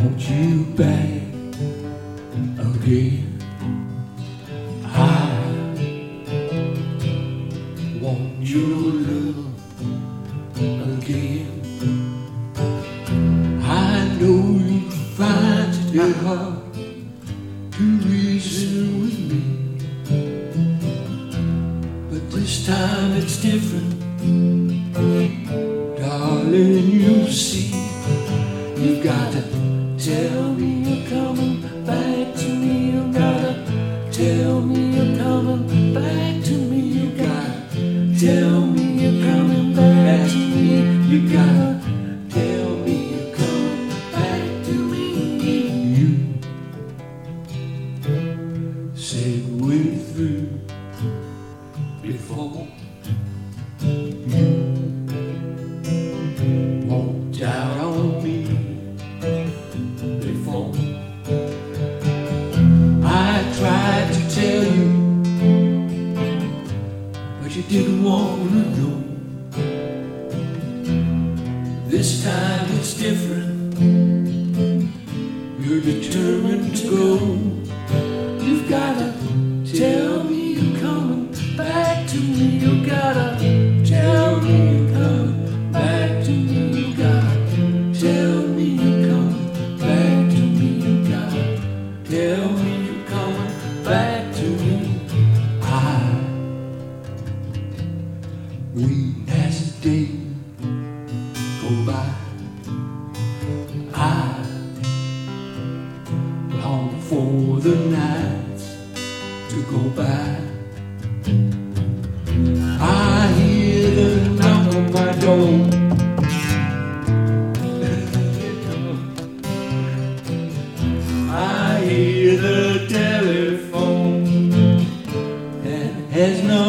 want you back again. I want your love again. I know you find it hard to reason with me, but this time it's different, darling. You see, you gotta tell me you're coming back to me. You gotta tell me you're coming back to me. You gotta tell me you're coming back to me. You gotta tell me you're coming back to me. You said we're through before you walked out on me. Before I tried to tell you, but you didn't want to know. This time it's different. You're determined to go. You've gotta tell me you're coming back to me. You gotta tell me you're coming back to me. You gotta tell me you're coming back to me. You gotta tell me you're coming back to me. We as the day go by, I long for the nights to go by. I hear the knock on my door. I hear the telephone that has no